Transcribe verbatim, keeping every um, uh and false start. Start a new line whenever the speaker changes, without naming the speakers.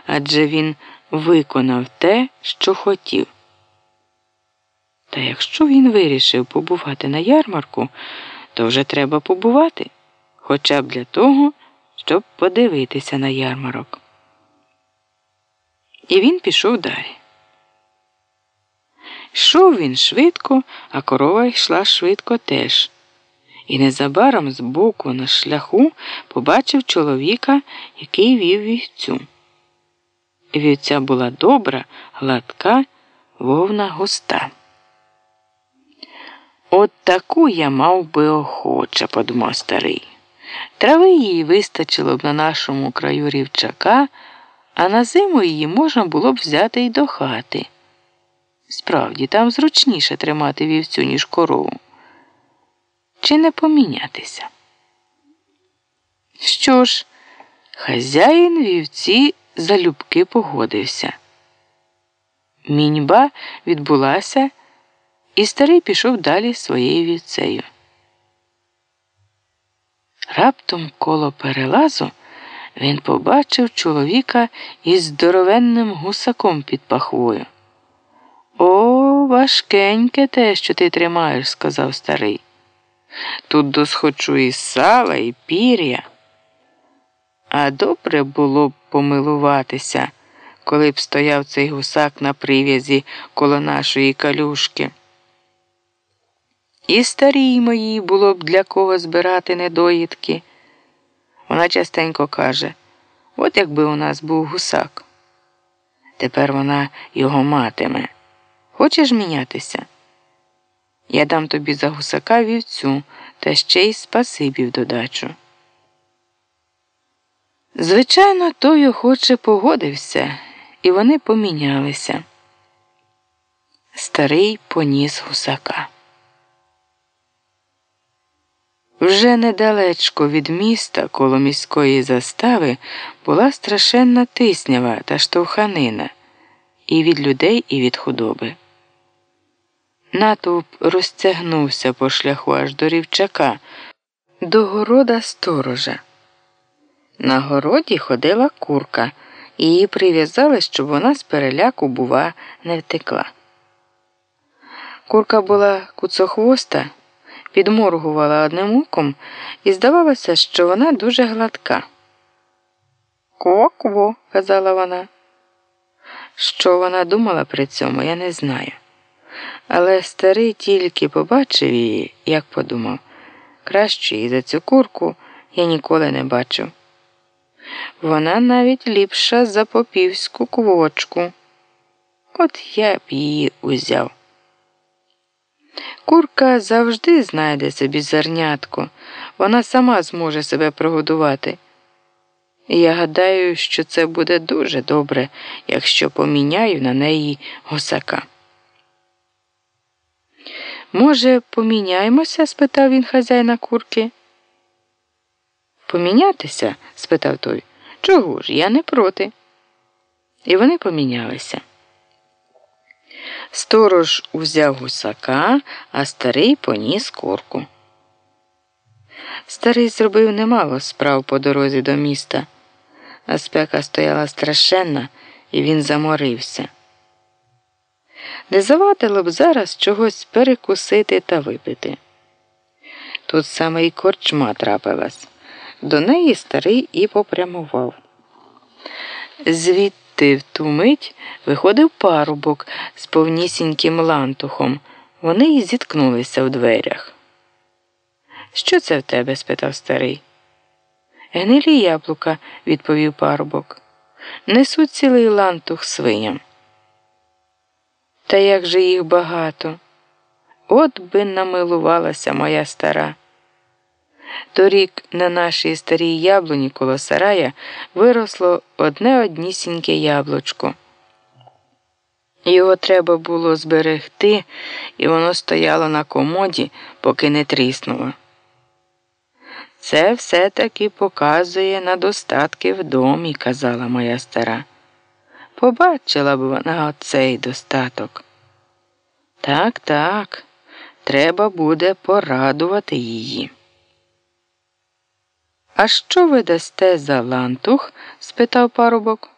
адже він виконав те, що хотів. Та якщо він вирішив побувати на ярмарку, то вже треба побувати, хоча б для того, щоб подивитися на ярмарок. І він пішов далі. Йшов він швидко, а корова йшла швидко теж. І незабаром збоку на шляху побачив чоловіка, який вів вівцю. Вівця була добра, гладка, вовна густа. «От таку я мав би охоче», – подумав старий. «Трави її вистачило б на нашому краю рівчака, а на зиму її можна було б взяти й до хати. Справді, там зручніше тримати вівцю, ніж корову. Чи не помінятися?» Що ж, хазяїн вівці залюбки погодився. Міньба відбулася, і старий пішов далі своєю вівцею. Раптом коло перелазу він побачив чоловіка із здоровенним гусаком під пахвою. «О, важкеньке те, що ти тримаєш», – сказав старий. «Тут досхочу і сала, і пір'я. А добре було б помилуватися, коли б стояв цей гусак на прив'язі коло нашої калюшки. І старій моїй було б для кого збирати недоїдки». Вона частенько каже: «От якби у нас був гусак». Тепер вона його матиме. Хочеш мінятися? Я дам тобі за гусака вівцю, та ще й спасибі в додачу. Звичайно, той охоче погодився, і вони помінялися. Старий поніс гусака. Вже недалечко від міста, коло міської застави, була страшенна тиснява та штовханина і від людей, і від худоби. Натовп розтягнувся по шляху аж до рівчака, до города сторожа. На городі ходила курка, і її прив'язали, щоб вона з переляку, бува, не втекла. Курка була куцохвоста, підморгувала одним оком, і здавалося, що вона дуже гладка. «Кво-кво», – казала вона. Що вона думала при цьому, я не знаю. Але старий тільки побачив її, як подумав: кращої за цю курку я ніколи не бачив. Вона навіть ліпша за попівську квочку. От я б її узяв. Курка завжди знайде собі зернятко, вона сама зможе себе прогодувати. Я гадаю, що це буде дуже добре, якщо поміняю на неї гусака. «Може, поміняємося?» – спитав він хазяїна курки. «Помінятися?» – спитав той. «Чого ж, я не проти». І вони помінялися. Сторож узяв гусака, а старий поніс курку. Старий зробив немало справ по дорозі до міста, а спека стояла страшенна, і він заморився. Не завадило б зараз чогось перекусити та випити. Тут саме й корчма трапилась. До неї старий і попрямував. Звідти в ту мить виходив парубок з повнісіньким лантухом. Вони й зіткнулися в дверях. «Що це в тебе?» – спитав старий. «Гнилі яблука», – відповів парубок. «Несуть цілий лантух свиням». «Та як же їх багато! От би намилувалася моя стара!» Торік на нашій старій яблуні коло сарая виросло одне однісіньке яблучко. Його треба було зберегти, і воно стояло на комоді, поки не тріснуло. «Це все-таки показує на достатки в домі», – казала моя стара. «Побачила б вона оцей достаток». «Так, так, треба буде порадувати її». «А що ви дасте за лантух?» – спитав парубок.